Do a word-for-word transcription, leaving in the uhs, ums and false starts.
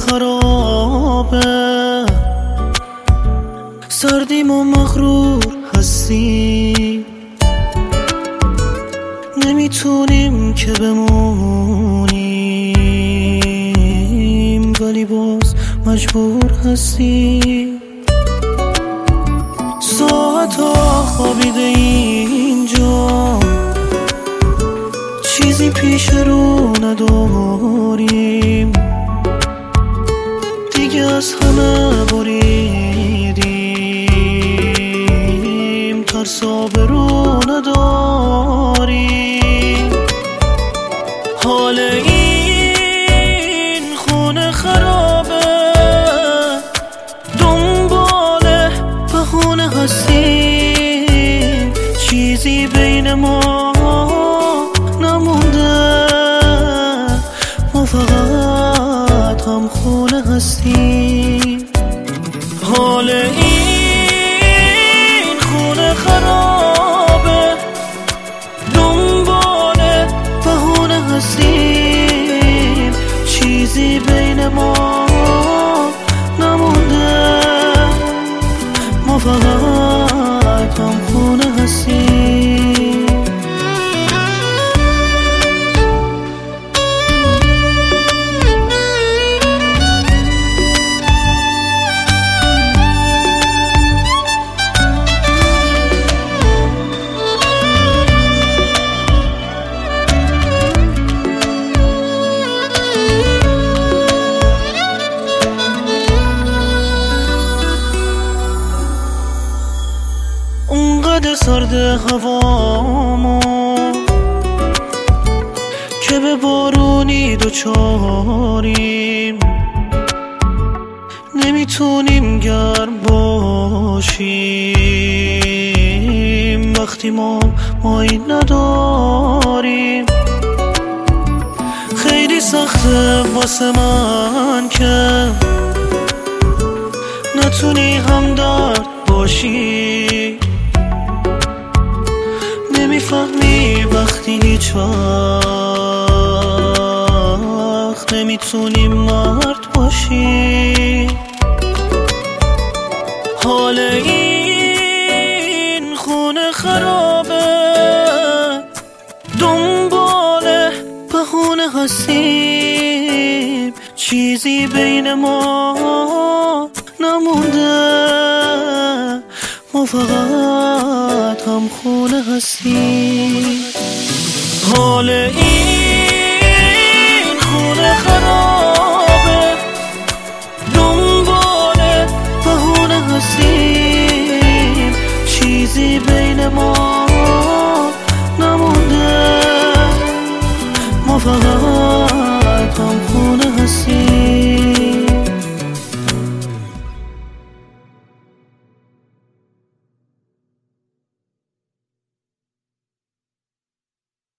خرابه، سردیم و مغرور هستیم، نمیتونیم که بمونیم ولی باز مجبور هستیم. ساعت ها خوابیده اینجا، چیزی پیش رو نداریم، دیگه از همه بریدیم، ترس آبرو نداریم. حال این خونه خرابه، دنبال بهونه هستیم، چیزی بین ما نمونده، ما فقط هم خونه هستیم. حال این خونه خرابه، دنبال بهونه هستیم، چیزی بین ما نمونده، ما فقط هم خونه هستیم. اونقدر سرده هوامو که به بارونی دوچاریم، نمیتونیم گرم باشیم وقتی ما مایی نداریم. خیلی سخته واسه من که نتونی همدرد باشی، نمیفهمی وقتی هیچ وقت نمیتونی مرد باشی. حال این خونه خرابه، دنبال بهونه هستیم، چیزی بین ما نمونده، ما فقط هم خونه هستیم. حال این خونه خرابه، دنبال بهونه هستیم، چیزی بین ما نمونده، ما فقط